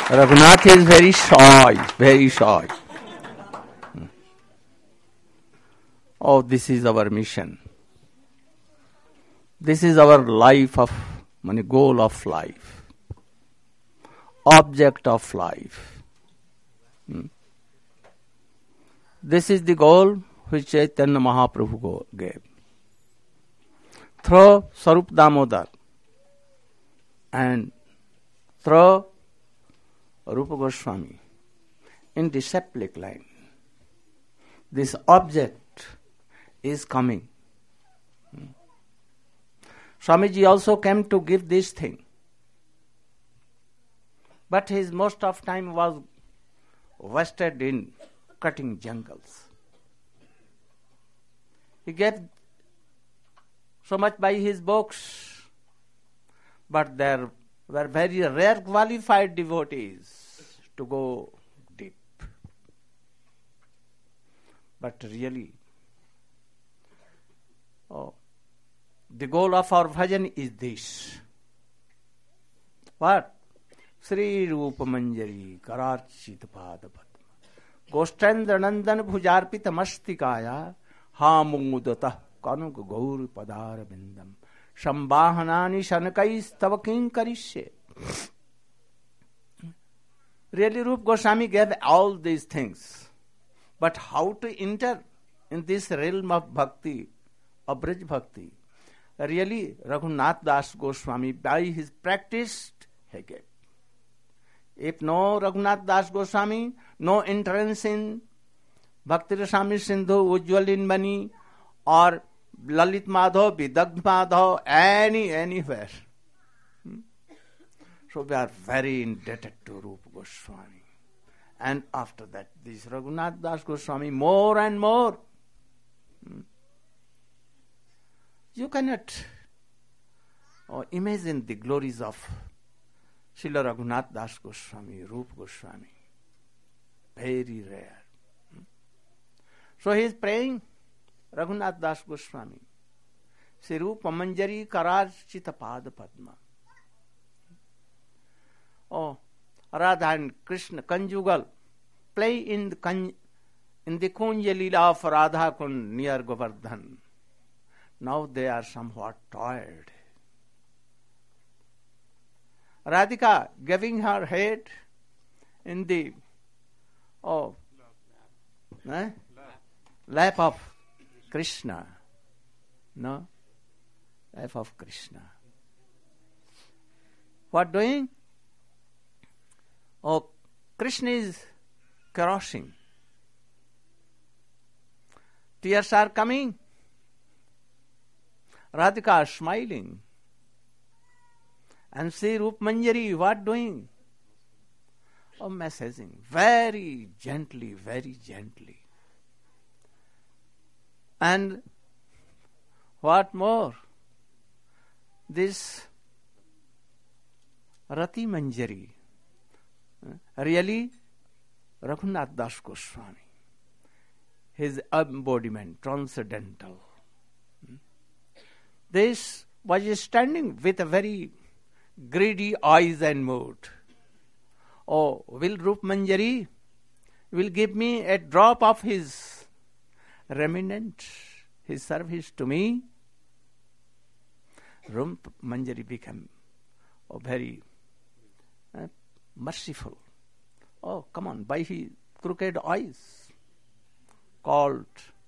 Raghunath is very shy, very shy. Oh, this is our mission. This is our life of, goal of life, object of life. This is the goal which Chaitanya Mahaprabhu gave. Through Sarup Damodar and through Rupa Goswami in disciplic line, this object is coming. Swamiji also came to give this thing, but his most of time was wasted in cutting jungles. He gave so much by his books, but there were very rare qualified devotees to go deep. But really, the goal of our bhajan is this. What? Sri Rupa Manjari Kararchit Pada Padma Goshtendra Nandan Bhujarpita Mastikaya Hamudata Kanuk Gaur Padar Bindam Shambahanani Shanakais Tavakin Karishe. Really, Rupa Goswami gave all these things. But how to enter in this realm of bhakti, of Braj Bhakti? Really, Raghunath Das Goswami, by his practice, he gave. If no Raghunath Das Goswami, no entrance in Bhakti Rasami Sindhu, Ujjwal Bani, or Lalit Madhav, Vidagdh Madhav, anywhere. So we are very indebted to Rupa Goswami. And after that, this Raghunath Das Goswami, more and more. You cannot imagine the glories of Srila Raghunath Das Goswami, Rupa Goswami. Very rare. So he is praying, Raghunath Das Goswami, Sri Rupa Manjari Kararchita Pada Padma. Radha and Krishna, conjugal, play in the Kunja Leela of Radha Kund near Govardhan. Now they are somewhat tired. Radhika giving her head in the lap of Krishna. No? Lap of Krishna. What doing? Krishna is crossing. Tears are coming. Radhika smiling. And Sri Rupa Manjari, what doing? Messaging. Very gently, very gently. And what more? This Rati Manjari, really Raghunath Das Goswami, his embodiment, transcendental. This was standing with a very greedy eyes and mood. Will Rupa Manjari will give me a drop of his remnant, his service to me? Rupa Manjari became very merciful. Come on, by his crooked eyes, called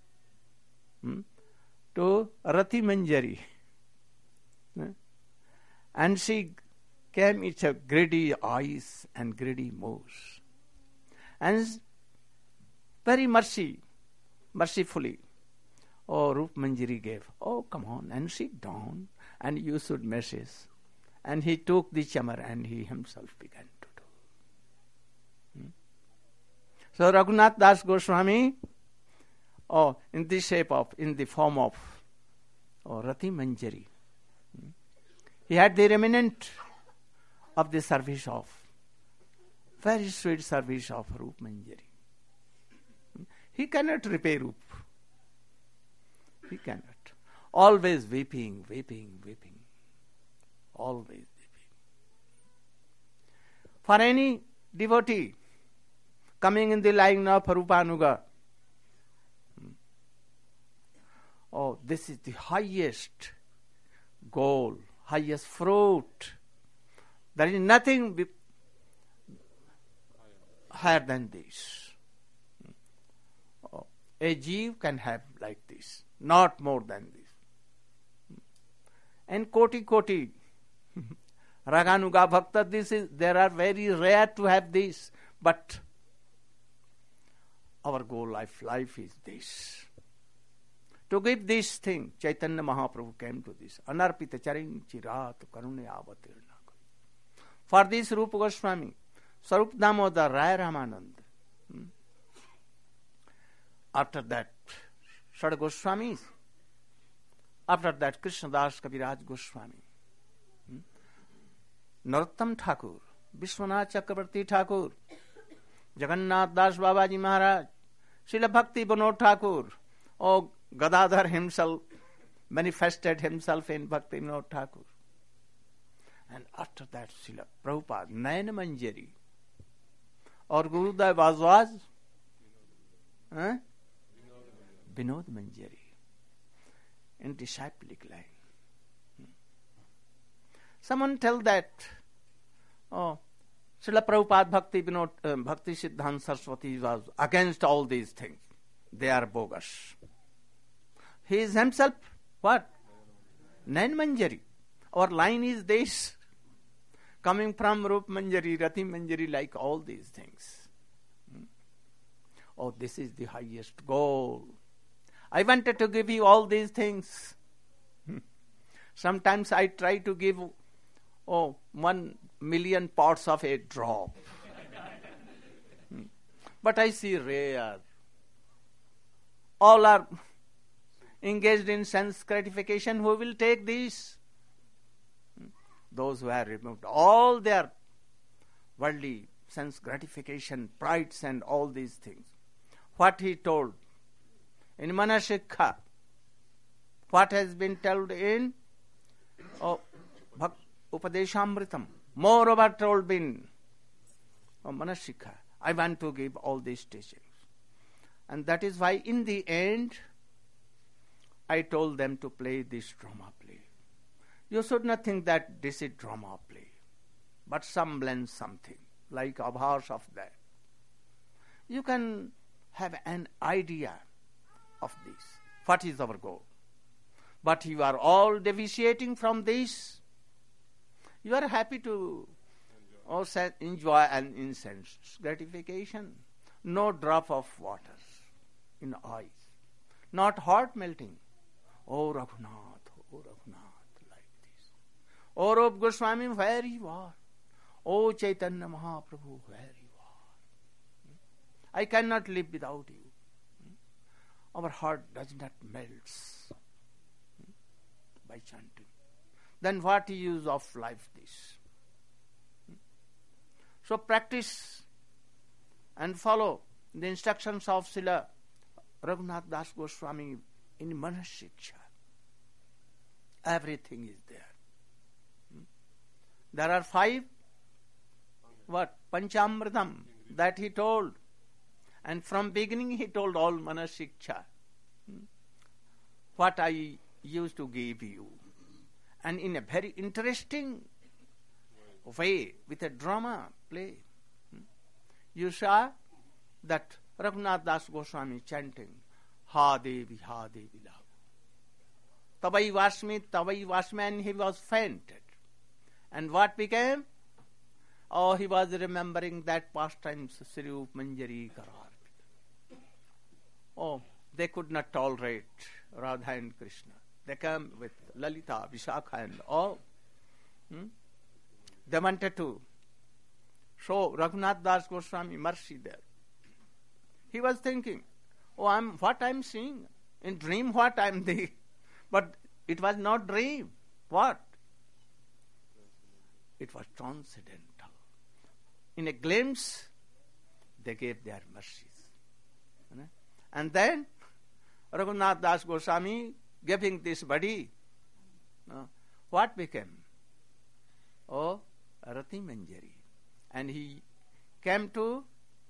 to Rati Manjari. And she came with her greedy eyes and greedy moves. And very mercifully, Rupa Manjari gave, come on and sit down and you should message. And he took the chamar and he himself began to do. So Raghunath Das Goswami, in the form of Rati Manjari, he had the remnant of the service of, very sweet service of Rupa Manjari. He cannot repay Rup. He cannot. Always weeping. Always weeping. For any devotee coming in the line of Rupanuga. Oh, this is the highest goal, highest fruit. There is nothing higher than this. Oh, a jeev can have like this, not more than this. And koti, Raganuga Bhakta, there are very rare to have this, but our goal life is this. To give this thing, Chaitanya Mahaprabhu came to this. Anarpita charing chirat karune avatirna. For this, Rupa Goswami, Sarup Damodar, Rai Ramanand. After that, Sada Goswamis. After that, Krishnadas Kaviraj Goswami. Narottam Thakur, Vishwanath Chakravarti Thakur, Jagannath Das Babaji Maharaj, Srila Bhakti Vinod Thakur, oh, Gadadhar himself manifested himself in Bhakti Vinod Thakur. And after that, Srila Prabhupada, Nayan Manjari, or Gurudev was Vinod Manjari, in disciplic line. Someone tell that, oh, Srila Prabhupada Bhakti Siddhanta Saraswati was against all these things. They are bogus. He is himself, what? Nayan Manjari. Our line is this, coming from Rup Manjari, Rati Manjari, like all these things. Oh, this is the highest goal. I wanted to give you all these things. Sometimes I try to give 1 million parts of a drop. But I see rare. All are engaged in sense gratification. Who will take this? Those who have removed all their worldly sense gratification, prides and all these things. What he told in Manashikha, what has been told in Upadeshamritam, moreover told in Manashikha. I want to give all these teachings. And that is why in the end, I told them to play this drama play. You should not think that this is drama play, but semblance something, like abhas of that. You can have an idea of this. What is our goal? But you are all deviating from this. You are happy to also enjoy an instant gratification. No drop of water in eyes. Not heart melting. Oh Raghunath, like this. Oh Rup Goswami, where you are. Oh Chaitanya Mahaprabhu, where you are. I cannot live without you. Our heart does not melt by chanting. Then what use of life this? So practice and follow the instructions of Srila Raghunath Das Goswami in Manashiksha. Everything is there. There are 5 Panchamritam that he told. And from beginning he told all Manashiksha. What I used to give you. And in a very interesting way, with a drama play. You saw that Raghunath Das Goswami chanting, Ha Devi, Tabai Vasmi, and he was fainted. And what became? Oh, he was remembering that pastimes, Sri Rup Manjari Karar. Oh, they could not tolerate Radha and Krishna. They came with Lalita, Vishakha and all. They wanted to show Raghunath Das Goswami mercy there. He was thinking, what I'm seeing? In dream what I'm the... But it was not dream. What? It was transcendental. In a glimpse, they gave their mercies. And then, Raghunath Das Goswami giving this body, what became? Oh, Rati Manjari. And he came to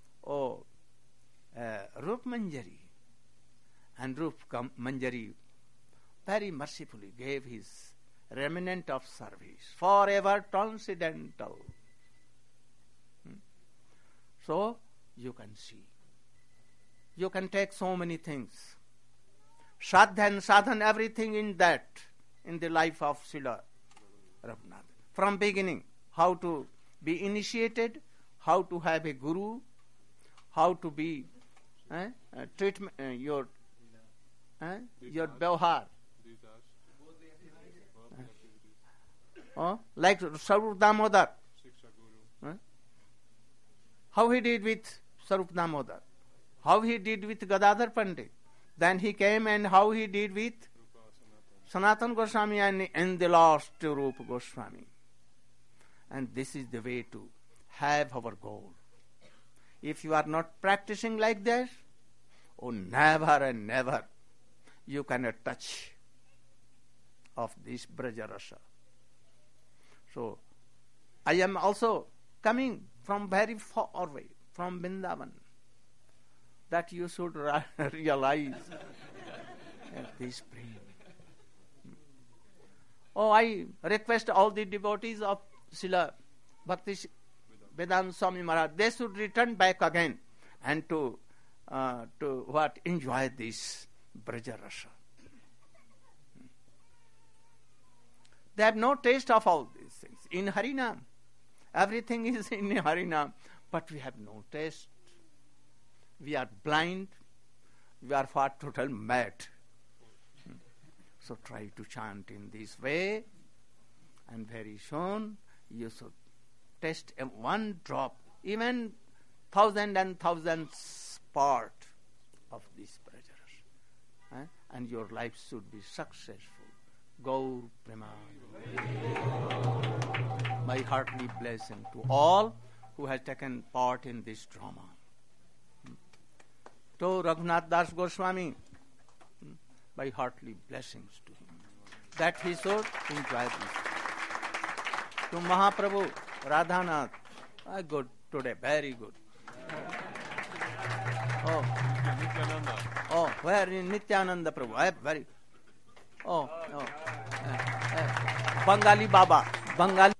Rup Manjari. And Rup Manjari very mercifully gave his remnant of service, forever transcendental. So, you can see. You can take so many things. Sadhan, everything in that, in the life of Srila Raghunath. From beginning, how to be initiated, how to have a guru, how to be treatment, your Vyavhar. Like Sarup Damodar. How he did with Sarup Damodar. How he did with Gadadhar Pandit. Then he came and how he did with Sanatana Goswami and the last Rupa Goswami. And this is the way to have our goal. If you are not practicing like that, never and never you cannot touch of this Braja Rasa. So, I am also coming from very far away, from Vrindavan, that you should realize this prema. I request all the devotees of Srila Bhakti Vedanta Swami Maharaj, they should return back again and to enjoy this Braja Rasa. They have no taste of all these things. In Harinam, everything is in Harinam, but we have no taste. We are blind. We are far total mad. So try to chant in this way, and very soon you should taste one drop, even thousand and thousands part of this Braja. And your life should be successful. Gaur Premanand. My heartily blessing to all who have taken part in this drama. To Raghunath Das Goswami, my heartily blessings to him, that he should enjoy this. To Mahaprabhu, Radhanath, good today, very good. Where is Nityananda Prabhu? Very. Bengali Baba, Bengali.